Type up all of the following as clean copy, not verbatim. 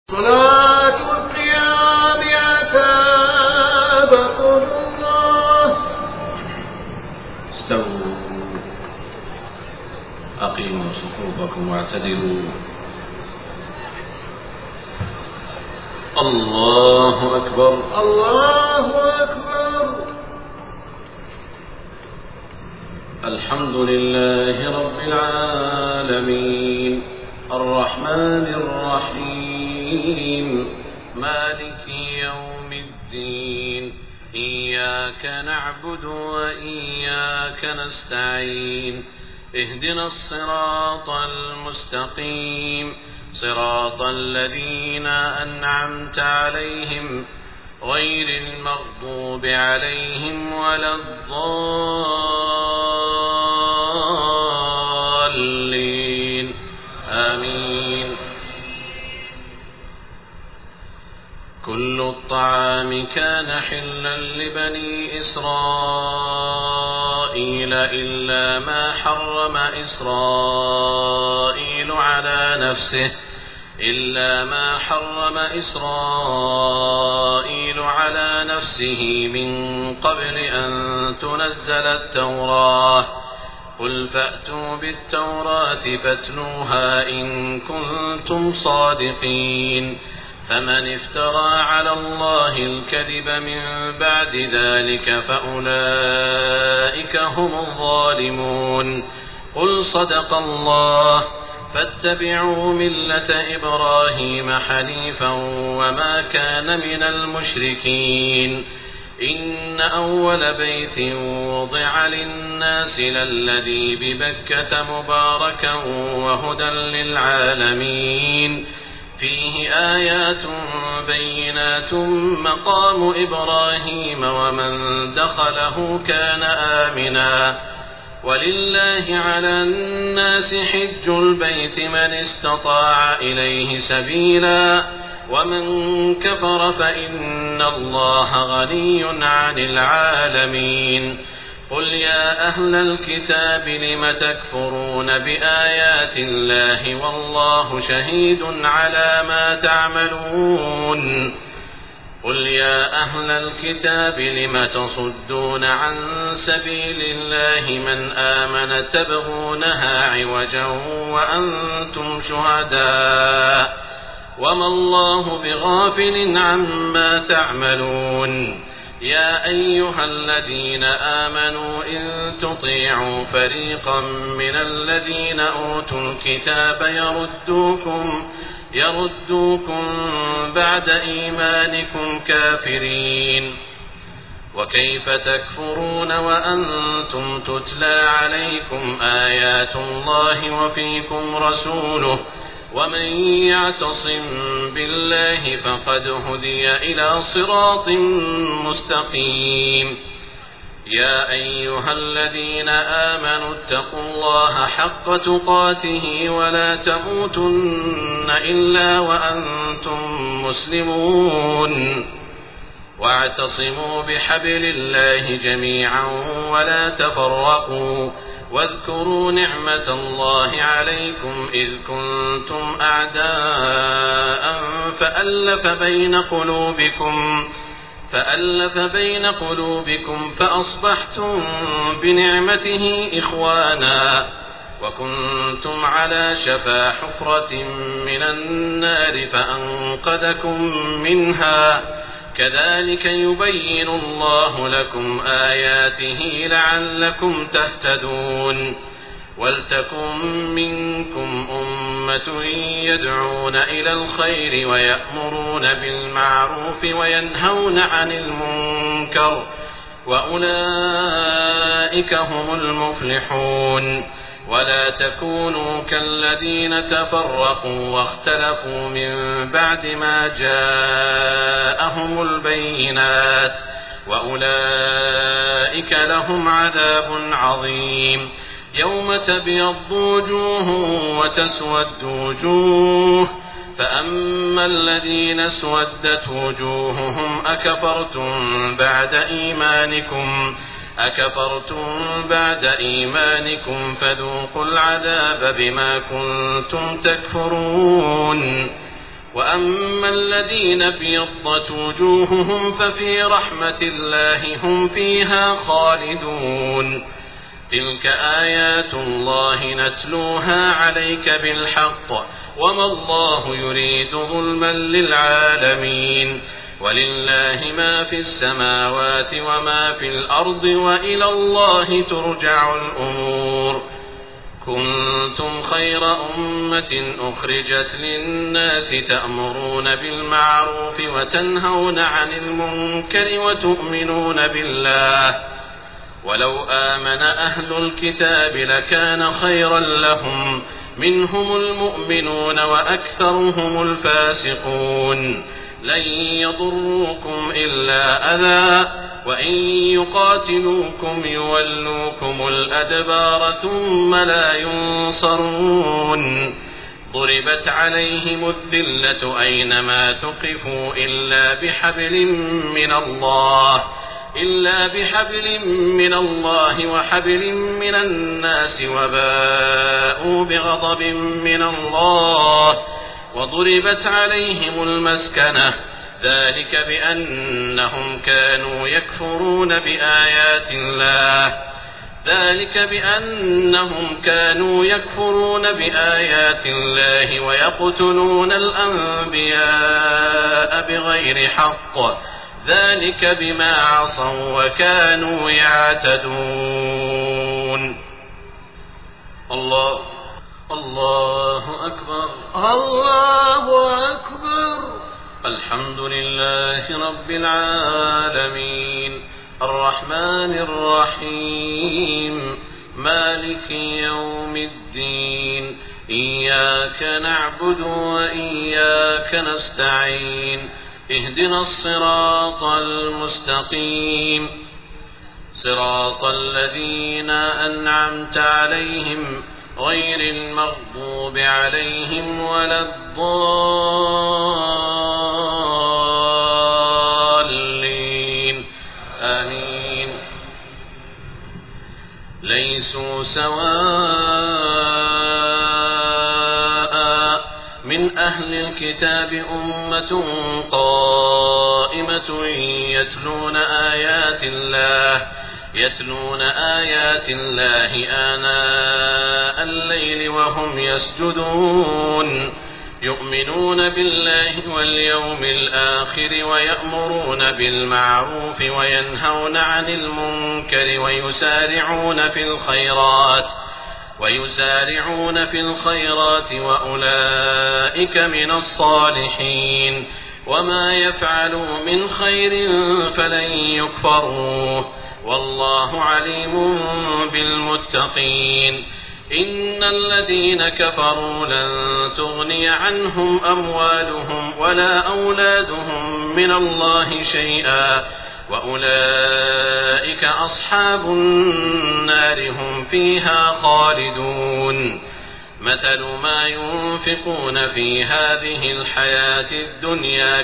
صلاة القيام أثابكم الله. استووا أقيموا صفوفكم واعتدلوا. الله أكبر الله أكبر. الحمد لله رب العالمين الرحمن الرحيم مالك يوم الدين إياك نعبد وإياك نستعين اهدنا الصراط المستقيم صراط الذين أنعمت عليهم غير المغضوب عليهم ولا الضالين آمين. كل الطعام كان حلا لبني إسرائيل إلا ما حرم إسرائيل على نفسه من قبل أن تنزل التوراة. قل فأتوا بالتوراة فاتلوها إن كنتم صادقين. فمن افترى على الله الكذب من بعد ذلك فأولئك هم الظالمون. قل صدق الله فاتبعوا ملة إبراهيم حنيفا وما كان من المشركين. إن أول بيت وضع للناس للذي ببكة مباركا وهدى للعالمين فيه آيات بينات مقام إبراهيم ومن دخله كان آمنا ولله على الناس حج البيت من استطاع إليه سبيلا ومن كفر فإن الله غني عن العالمين. قل يا أهل الكتاب لم تكفرون بآيات الله والله شهيد على ما تعملون. قل يا أهل الكتاب لم تصدون عن سبيل الله من آمن تبغونها عوجا وأنتم شهداء وما الله بغافل عما تعملون. يا أيها الذين آمنوا إن تطيعوا فريقا من الذين أوتوا الكتاب يردوكم بعد إيمانكم كافرين. وكيف تكفرون وأنتم تتلى عليكم آيات الله وفيكم رسوله ومن يعتصم بالله فقد هدي إلى صراط مستقيم. يا أيها الذين آمنوا اتقوا الله حق تقاته ولا تموتن إلا وأنتم مسلمون. واعتصموا بحبل الله جميعا ولا تفرقوا. واذكروا نعمة الله عليكم إذ كنتم أعداء فألف بين قلوبكم فأصبحتم بنعمته إخوانا وكنتم على شفا حفرة من النار فأنقذكم منها. كذلك يبين الله لكم آياته لعلكم تهتدون. ولتكن منكم أمة يدعون إلى الخير ويأمرون بالمعروف وينهون عن المنكر وأولئك هم المفلحون. ولا تكونوا كالذين تفرقوا واختلفوا من بعد ما جاءهم البينات وأولئك لهم عذاب عظيم. يوم تبيض وجوه وتسود وجوه فأما الذين اسودت وجوههم أكفرتم بعد إيمانكم فذوقوا العذاب بما كنتم تكفرون. وأما الذين ابيضت وجوههم ففي رحمة الله هم فيها خالدون. تلك آيات الله نتلوها عليك بالحق وما الله يريد ظلما للعالمين. ولله ما في السماوات وما في الأرض وإلى الله ترجع الأمور. كنتم خير أمة أخرجت للناس تأمرون بالمعروف وتنهون عن المنكر وتؤمنون بالله. ولو آمن أهل الكتاب لكان خيرا لهم منهم المؤمنون وأكثرهم الفاسقون. لن يضروكم إلا أذى وإن يقاتلوكم يولوكم الأدبار ثم لا ينصرون. ضربت عليهم الذلة أينما تقفوا إلا بحبل من الله وحبل من الناس وباءوا بغضب من الله وضربت عليهم المسكنة ذلك بأنهم كانوا يكفرون بآيات الله ويقتلون الأنبياء بغير حق ذلك بما عصوا وكانوا يعتدون. الله أكبر. الله أكبر. الحمد لله رب العالمين الرحمن الرحيم مالك يوم الدين إياك نعبد وإياك نستعين اهدنا الصراط المستقيم صراط الذين أنعمت عليهم غير المغضوب عليهم ولا الضالين آمين. ليسوا سواء من أهل الكتاب أمة قائمة يتلون آيات الله آناء الليل وهم يسجدون يؤمنون بالله واليوم الآخر ويأمرون بالمعروف وينهون عن المنكر ويسارعون في الخيرات وأولئك من الصالحين. وما يفعلوا من خير فلن يكفروه والله عليم بالمتقين. إن الذين كفروا لن تغني عنهم أموالهم ولا أولادهم من الله شيئا وأولئك أصحاب النار هم فيها خالدون. مثل ما ينفقون في هذه الحياة الدنيا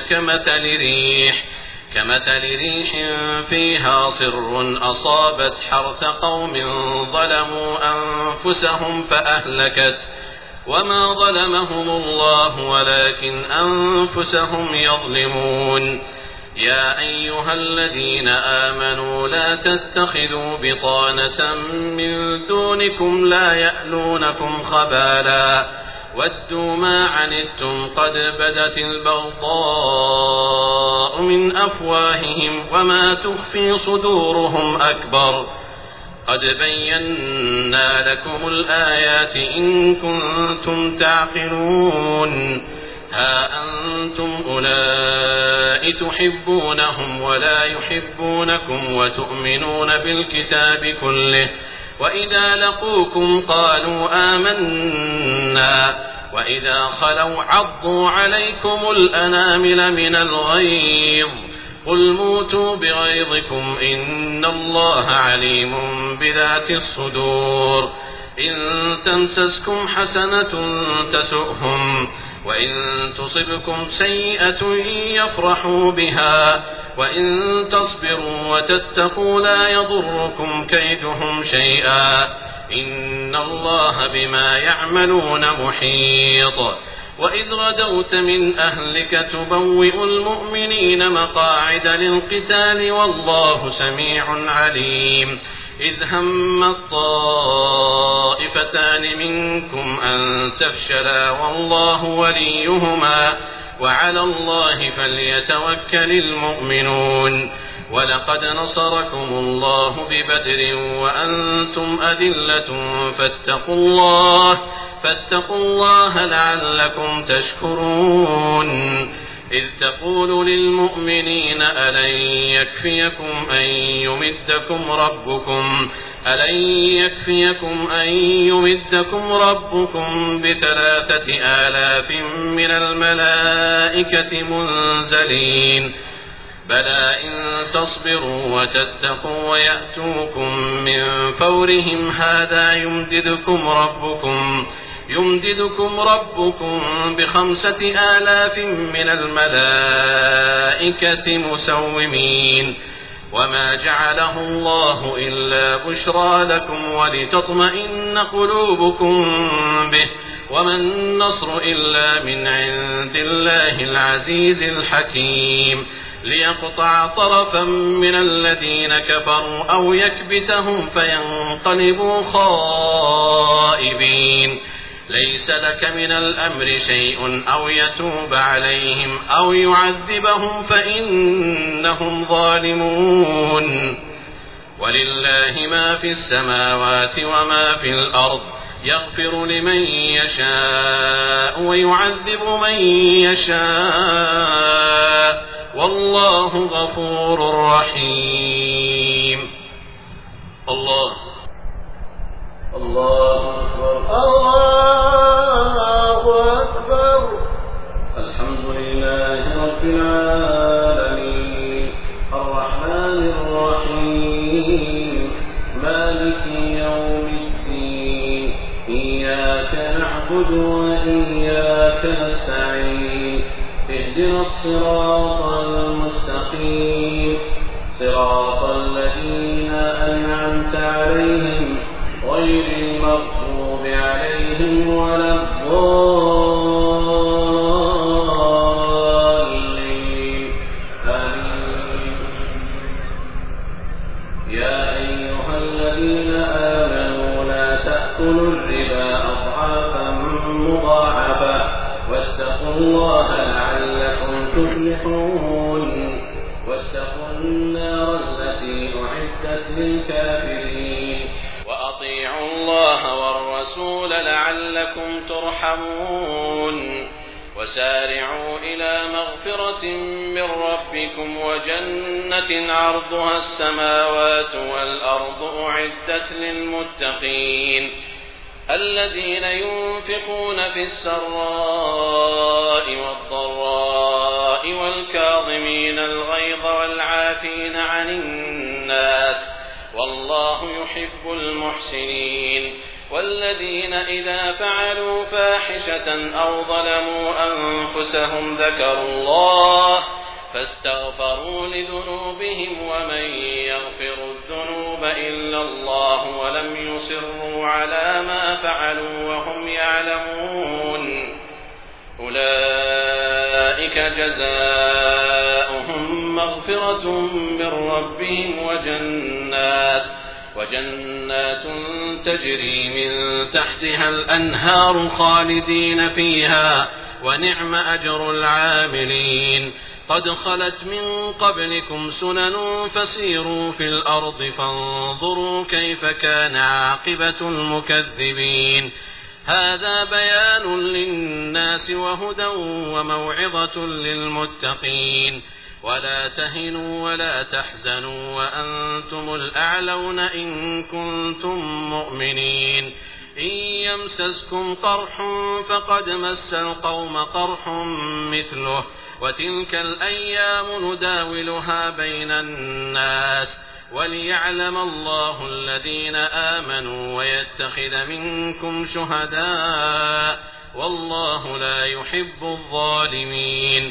كمثل ريح فيها صر أصابت حرث قوم ظلموا أنفسهم فأهلكت وما ظلمهم الله ولكن أنفسهم يظلمون. يا أيها الذين آمنوا لا تتخذوا بطانة من دونكم لا يألونكم خبالا ودوا ما عنتم قد بدت البغضاء من أفواههم وما تخفي صدورهم أكبر. قد بينا لكم الآيات إن كنتم تعقلون. ها أنتم أولئك تحبونهم ولا يحبونكم وتؤمنون بالكتاب كله وإذا لقوكم قالوا آمنا وإذا خلوا عضوا عليكم الأنامل من الغيظ قل موتوا بغيظكم إن الله عليم بذات الصدور. إن تمسسكم حسنة تسؤهم وإن تصبكم سيئة يفرحوا بها وإن تصبروا وتتقوا لا يضركم كيدهم شيئا إن الله بما يعملون محيط. وإذ غدوت من أهلك تبوئ المؤمنين مقاعد للقتال والله سميع عليم إذ هم الطائفتان منكم أن تفشلا والله وليهما وعلى الله فليتوكل المؤمنون ولقد نصركم الله ببدر وأنتم أذلة فاتقوا الله لعلكم تشكرون إذ تقول للمؤمنين ألن يكفيكم أن يمدكم ربكم ب3,000 من الملائكة منزلين بلى إن تصبروا وتتقوا ويأتوكم من فورهم هذا يمددكم ربكم ب5,000 من الملائكة مسومين وما جعله الله إلا بشرى لكم ولتطمئن قلوبكم به وما النصر إلا من عند الله العزيز الحكيم ليقطع طرفا من الذين كفروا أو يكبتهم فينقلبوا خائبين ليس لك من الأمر شيء أو يتوب عليهم أو يعذبهم فإنهم ظالمون ولله ما في السماوات وما في الأرض يغفر لمن يشاء ويعذب من يشاء والله غفور رحيم الله أكبر الله أكبر الحمد لله رب العالمين الرحمن الرحيم مالك يوم الدين إياك نعبد وإياك نستعين اهدنا الصراط المستقيم صراط الذين أنعمت عليهم غير المغضوب عليهم ولا الضالين آمين يا أيها الذين آمنوا لا تأكلوا الربا أضعافا مضاعفة واتقوا الله لعلكم تفلحون واتقوا النار التي أعدت للكافرين وأطيعوا الله والرسول لعلكم ترحمون وسارعوا إلى مغفرة من ربكم وجنة عرضها السماوات والأرض أعدت للمتقين الذين ينفقون في السراء والضراء والكاظمين الغيظ والعافين عن الناس والله يحب المحسنين والذين إذا فعلوا فاحشة أو ظلموا أنفسهم ذكروا الله فاستغفروا لذنوبهم ومن يغفر الذنوب إلا الله ولم يصروا على ما فعلوا وهم يعلمون أولئك جزاؤهم مغفرة من ربهم وجنات تجري من تحتها الأنهار خالدين فيها ونعم أجر العاملين قد خلت من قبلكم سنن فسيروا في الأرض فانظروا كيف كان عاقبة المكذبين هذا بيان للناس وهدى وموعظة للمتقين ولا تهنوا ولا تحزنوا وأنتم الأعلون إن كنتم مؤمنين إن يمسسكم قرح فقد مس القوم قرح مثله وتلك الأيام نداولها بين الناس وليعلم الله الذين آمنوا ويتخذ منكم شهداء والله لا يحب الظالمين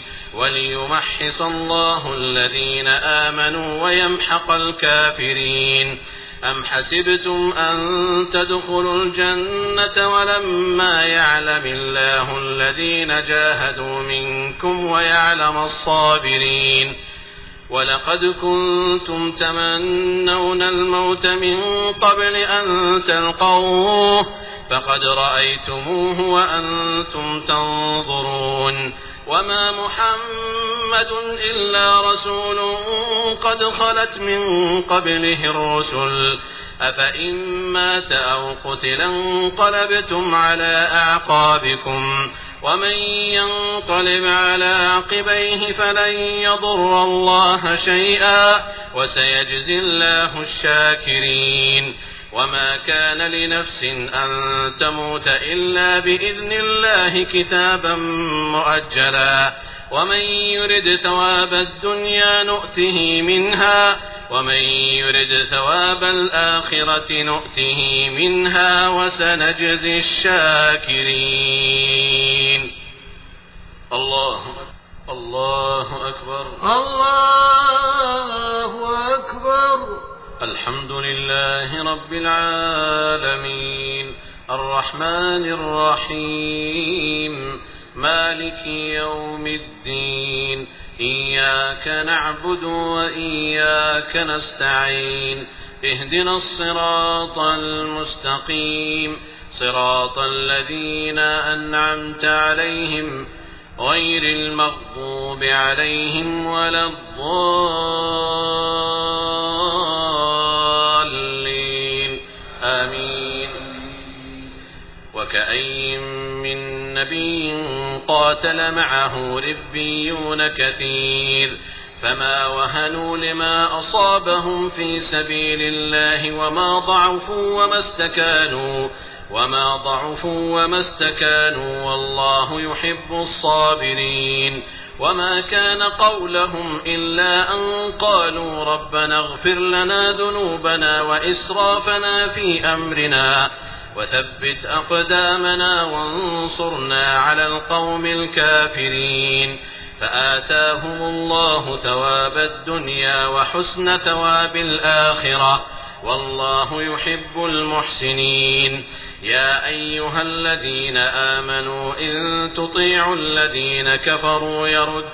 وليمحص الله الذين آمنوا ويمحق الكافرين أم حسبتم أن تدخلوا الجنة ولما يعلم الله الذين جاهدوا منكم ويعلم الصابرين ولقد كنتم تمنون الموت من قبل أن تلقوه فقد رأيتموه وأنتم تنظرون وما محمد إلا رسول قد خلت من قبله الرسل أفإن مات أو قتل انقلبتم على أعقابكم ومن ينقلب على عقبيه فلن يضر الله شيئا وسيجزي الله الشاكرين وما كان لنفس أن تموت إلا بإذن الله كتابا مؤجلا ومن يرد ثواب الدنيا نؤته منها ومن يرد ثواب الآخرة نؤته منها وسنجزي الشاكرين. الله أكبر الله أكبر. الحمد لله رب العالمين الرحمن الرحيم مالك يوم الدين إياك نعبد وإياك نستعين اهدنا الصراط المستقيم صراط الذين أنعمت عليهم غير المغضوب عليهم ولا الضالين آمين. وكأين من نبي قاتل معه ربيون كثير فما وهنوا لما أصابهم في سبيل الله وما ضعفوا وما استكانوا والله يحب الصابرين. وما كان قولهم إلا أن قالوا ربنا اغفر لنا ذنوبنا وإسرافنا في أمرنا وثبت أقدامنا وانصرنا على القوم الكافرين فآتاهم الله ثواب الدنيا وحسن ثواب الآخرة والله يحب المحسنين. يا أيها الذين آمنوا إن تطيعوا الذين كفروا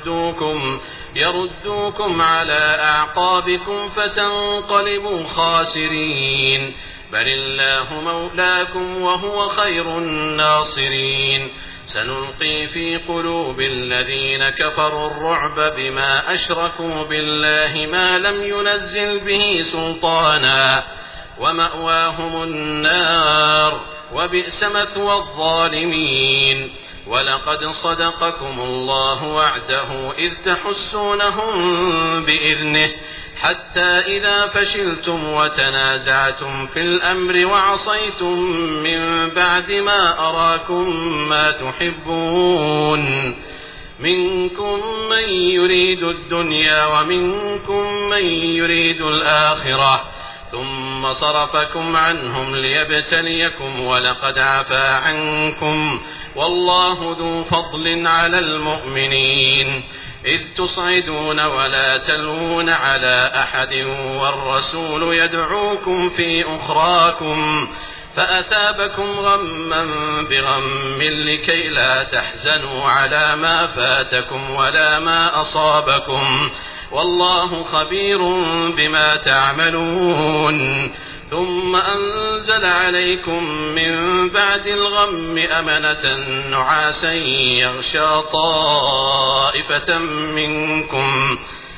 يردوكم على أعقابكم فتنقلبوا خاسرين بل الله مولاكم وهو خير الناصرين. سنلقي في قلوب الذين كفروا الرعب بما أشركوا بالله ما لم ينزل به سلطانا ومأواهم النار وبئس مثوى الظالمين. ولقد صدقكم الله وعده إذ تحسونهم بإذنه حتى إذا فشلتم وتنازعتم في الأمر وعصيتم من بعد ما أراكم ما تحبون منكم من يريد الدنيا ومنكم من يريد الآخرة ثم صرفكم عنهم ليبتليكم ولقد عفا عنكم والله ذو فضل على المؤمنين إذ تصعدون ولا تلوون على أحد والرسول يدعوكم في أخراكم فأثابكم غما بغم لكي لا تحزنوا على ما فاتكم ولا ما أصابكم والله خبير بما تعملون. ثم أنزل عليكم من بعد الغم أمنة نعاسا يغشى طائفة منكم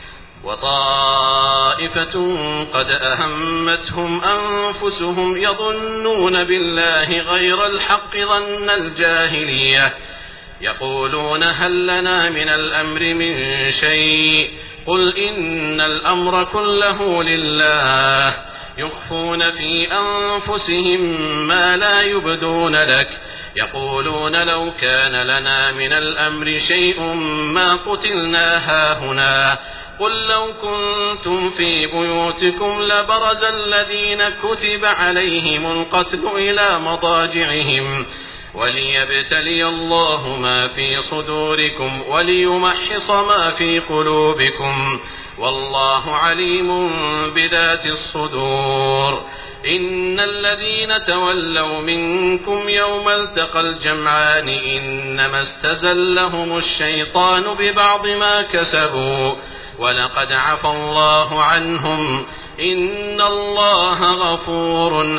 وطائفة قد أهمتهم أنفسهم يظنون بالله غير الحق ظن الجاهلية يقولون هل لنا من الأمر من شيء قل إن الأمر كله لله يخفون في أنفسهم ما لا يبدون لك يقولون لو كان لنا من الأمر شيء ما قتلنا هاهنا قل لو كنتم في بيوتكم لبرز الذين كتب عليهم القتل إلى مضاجعهم وليبتلي الله ما في صدوركم وليمحص ما في قلوبكم والله عليم بذات الصدور. إن الذين تولوا منكم يوم التقى الجمعان إنما استزلهم الشيطان ببعض ما كسبوا ولقد عفى الله عنهم إن الله غفور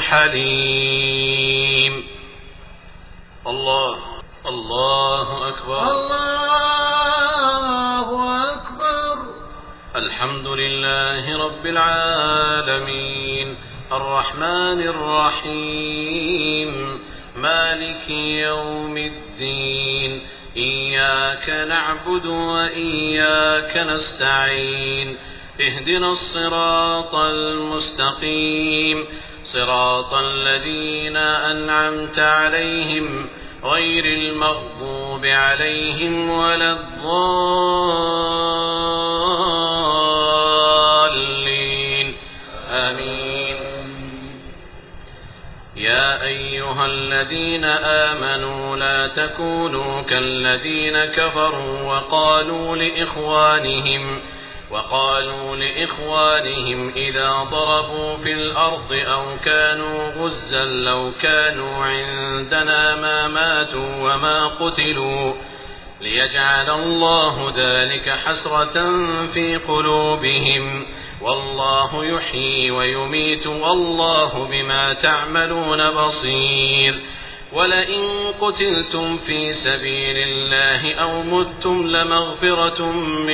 حليم. الله أكبر. الله أكبر. الحمد لله رب العالمين الرحمن الرحيم مالك يوم الدين إياك نعبد وإياك نستعين اهدنا الصراط المستقيم صراط الذين أنعمت عليهم غير المغضوب عليهم ولا الضالين آمين. يا أيها الذين آمنوا لا تكونوا كالذين كفروا وقالوا لإخوانهم إذا ضربوا في الأرض أو كانوا غزا لو كانوا عندنا ما ماتوا وما قتلوا ليجعل الله ذلك حسرة في قلوبهم والله يحيي ويميت والله بما تعملون بصير. ولئن قتلتم في سبيل الله أو متم لمغفرة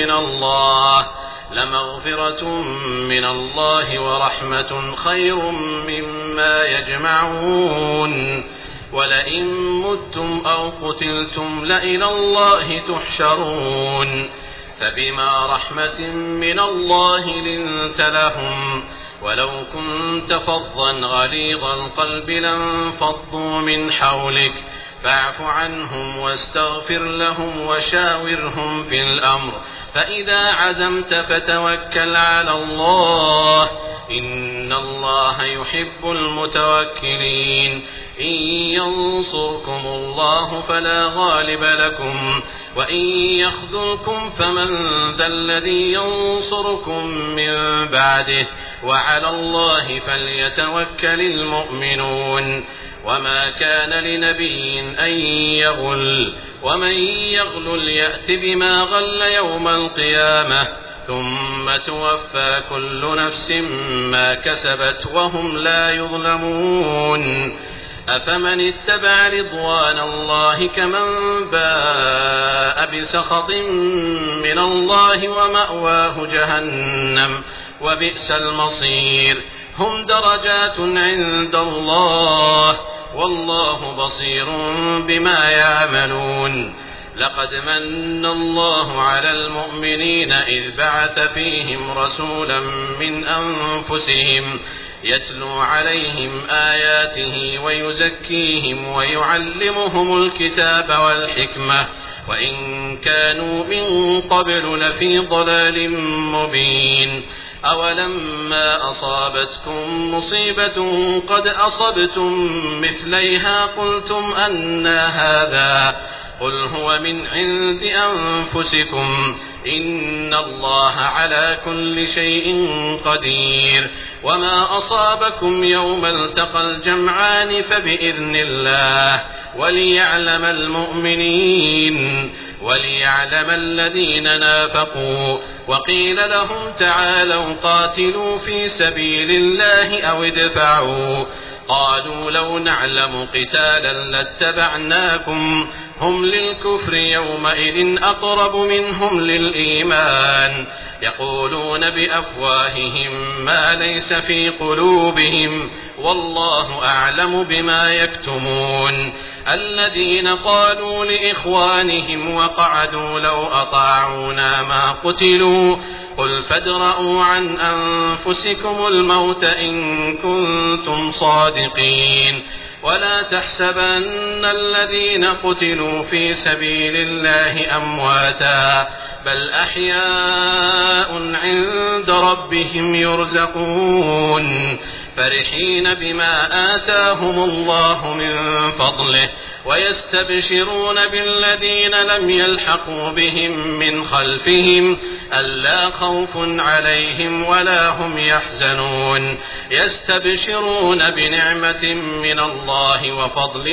من الله ورحمة خير مما يجمعون. ولئن متم أو قتلتم لإلى الله تحشرون. فبما رحمة من الله لنت لهم ولو كنت فظا غليظ القلب لانفضوا من حولك فاعف عنهم واستغفر لهم وشاورهم في الأمر فإذا عزمت فتوكل على الله إن الله يحب المتوكلين. إن ينصركم الله فلا غالب لكم وإن يخذلكم فمن ذا الذي ينصركم من بعده وعلى الله فليتوكل المؤمنون. وما كان لنبي أن يغل ومن يغل يأت بما غل يوم القيامة ثم توفى كل نفس ما كسبت وهم لا يظلمون. أفمن اتبع رضوان الله كمن باء بسخط من الله ومأواه جهنم وبئس المصير. هم درجات عند الله والله بصير بما يعملون. لقد من الله على المؤمنين إذ بعث فيهم رسولا من أنفسهم يتلو عليهم آياته ويزكيهم ويعلمهم الكتاب والحكمة وإن كانوا من قبل لفي ضلال مبين. أولما أصابتكم مصيبة قد أصبتم مثليها قلتم أنى هذا قل هو من عند أنفسكم إن الله على كل شيء قدير. وما أصابكم يوم التقى الجمعان فبإذن الله وليعلم المؤمنين وليعلم الذين نافقوا. وقيل لهم تعالوا قاتلوا في سبيل الله أو ادفعوا قالوا لو نعلم قتالا لاتبعناكم هم للكفر يومئذ أقرب منهم للإيمان يقولون بأفواههم ما ليس في قلوبهم والله أعلم بما يكتمون. الذين قالوا لإخوانهم وقعدوا لو أطاعونا ما قتلوا قل فادرءوا عن أنفسكم الموت إن كنتم صادقين. ولا تحسبن الذين قتلوا في سبيل الله أمواتا بل أحياء عند ربهم يرزقون فرحين بما آتاهم الله من فضله ويستبشرون بالذين لم يلحقوا بهم من خلفهم ألا خوف عليهم ولا هم يحزنون يستبشرون بنعمة من الله وفضل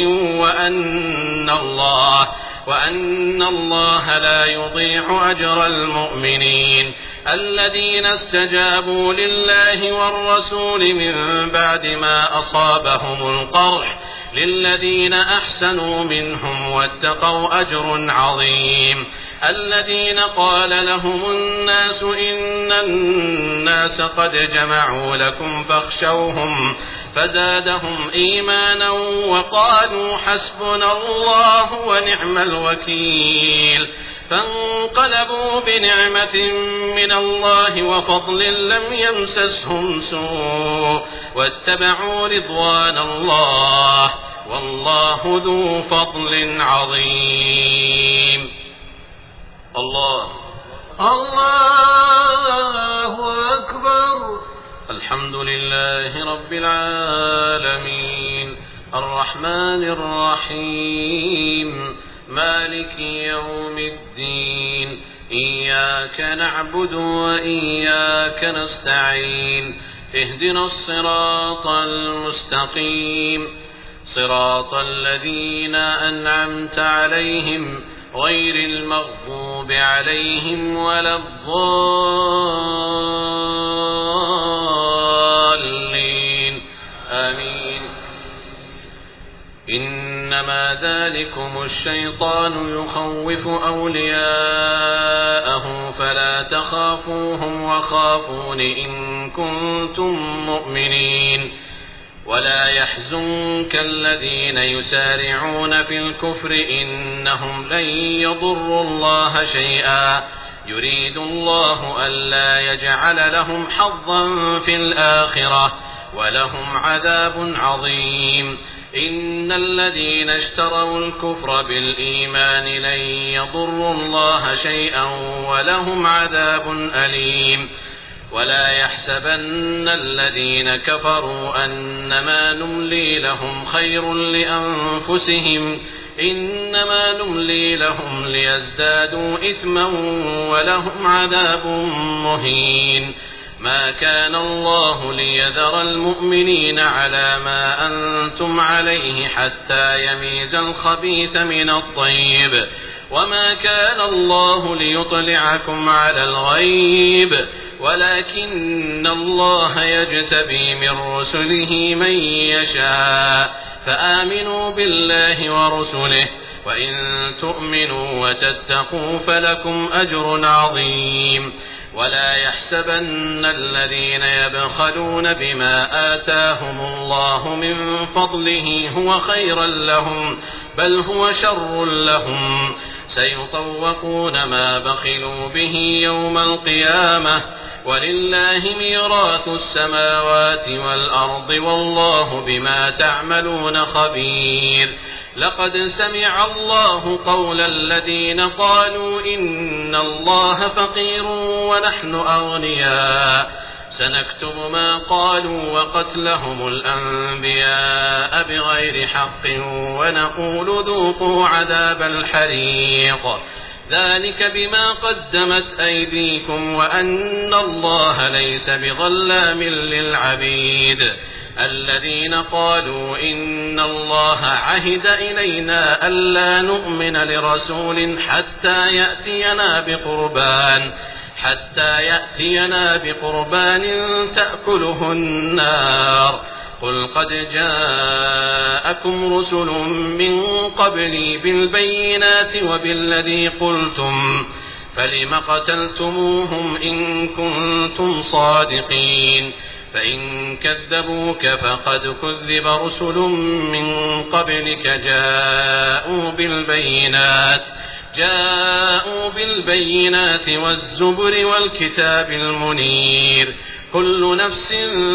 وأن الله لا يضيع أجر المؤمنين الذين استجابوا لله والرسول من بعد ما أصابهم القرح للذين أحسنوا منهم واتقوا أجر عظيم الذين قال لهم الناس إن الناس قد جمعوا لكم فاخشوهم فزادهم إيمانا وقالوا حسبنا الله ونعم الوكيل فانقلبوا بنعمة من الله وفضل لم يمسسهم سوء واتبعوا رضوان الله والله ذو فضل عظيم. الله أكبر. الحمد لله رب العالمين الرحمن الرحيم مالك يوم الدين إياك نعبد وإياك نستعين اهدنا الصراط المستقيم صراط الذين أنعمت عليهم غير المغضوب عليهم ولا الضالين آمين. إنما ذلكم الشيطان يخوف أولياءه فلا تخافوهم وخافون إن كنتم مؤمنين ولا يحزنك الذين يسارعون في الكفر إنهم لن يضروا الله شيئا يريد الله ألا يجعل لهم حظا في الآخرة ولهم عذاب عظيم. إن الذين اشتروا الكفر بالإيمان لن يضروا الله شيئا ولهم عذاب أليم. ولا يحسبن الذين كفروا أنما نملي لهم خير لأنفسهم إنما نملي لهم ليزدادوا إثما ولهم عذاب مهين. ما كان الله ليذر المؤمنين على ما أنتم عليه حتى يميز الخبيث من الطيب وما كان الله ليطلعكم على الغيب ولكن الله يجتبي من رسله من يشاء فآمنوا بالله ورسله وإن تؤمنوا وتتقوا فلكم أجر عظيم. ولا يحسبن الذين يبخلون بما آتاهم الله من فضله هو خيرا لهم بل هو شر لهم سيطوقون ما بخلوا به يوم القيامة ولله ميراث السماوات والأرض والله بما تعملون خبير. لقد سمع الله قول الذين قالوا إن الله فقير ونحن أغنياء سنكتب ما قالوا وقتلهم الأنبياء بغير حق ونقول ذوقوا عذاب الحريق ذلك بما قدمت أيديكم وأن الله ليس بظلام للعبيد. الذين قالوا إن الله عهد إلينا ألا نؤمن لرسول حتى يأتينا بقربان تأكله النار قل قد جاءكم رسل من قبلي بالبينات وبالذي قلتم فلم قتلتموهم إن كنتم صادقين فإن كذبوك فقد كذب رسل من قبلك جاءوا بالبينات والزبر والكتاب المنير كل نفس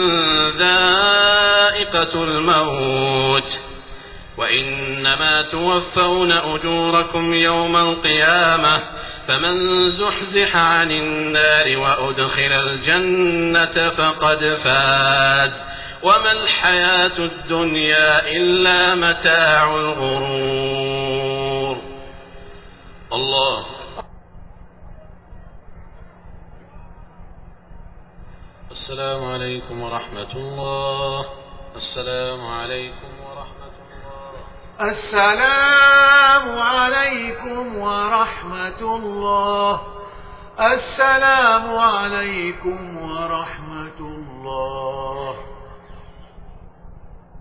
ذائقة الموت وإنما توفون أجوركم يوم القيامة فمن زحزح عن النار وأدخل الجنة فقد فاز وما الحياة الدنيا إلا متاع الغرور. الله. السلام عليكم ورحمة الله. السلام عليكم ورحمة الله. السلام عليكم ورحمة الله. السلام عليكم ورحمة الله.